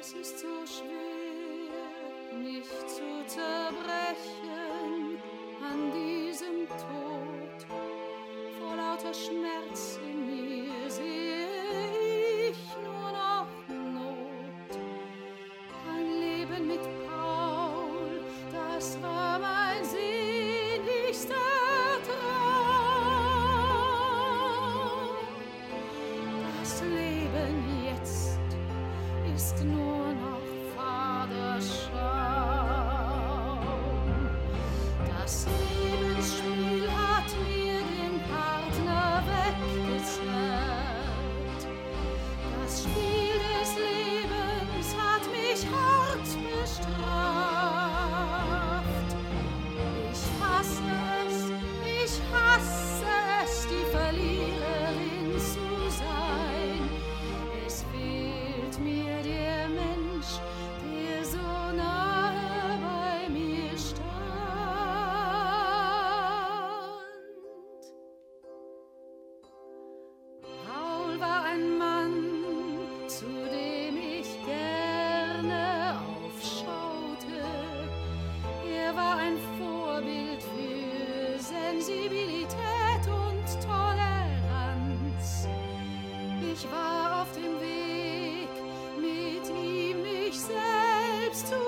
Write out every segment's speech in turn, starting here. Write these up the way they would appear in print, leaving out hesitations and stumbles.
Es ist so schwer, mich zu zerbrechen an diesem Tod. Vor lauter Schmerz in mir sehe ich nur noch Not. Ein Leben mit Paul, das war mein sehnlichster Traum. Das Leben jetzt ist nur noch fader Schaum. Das Lebensspiel hat mir den Partner weggezerrt. Das Spiel des Lebens hat mich hart bestraft. Ich hasse es, die Verliererin zu sein. Es fehlt mir der Mensch, der so nahe bei mir stand. Paul war ein Mann, zu dem ich gerne aufschaute. Er war ein Vorbild für Sensibilität und Toleranz. Ich war auf dem Weg, mit ihm mich selbst zu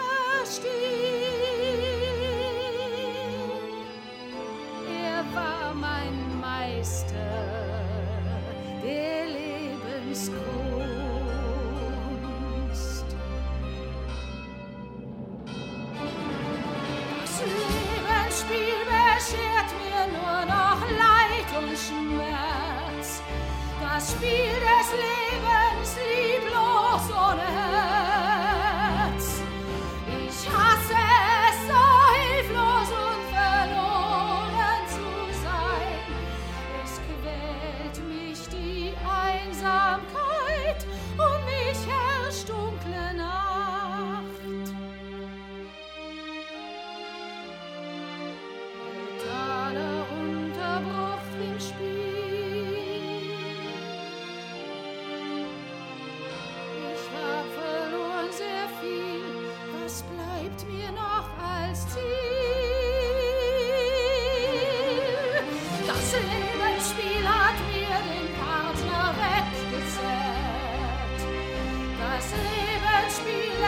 verstehen. Er war mein Meister der Lebenskunst. Das Lebensspiel beschert mir nur noch Leid und Schmerz. Das Spiel des Lebens lieblos ohne Herz. Ich hasse es, so hilflos und verloren zu sein. Es quält mich die Einsamkeit, um mich herrscht dunkle Nacht. Brutaler Unterbruch im Spiel. Ich hab verloren sehr viel, was bleibt mir noch als Ziel? Das Lebensspiel hat mir den Partner weggezerrt. Das Lebensspiel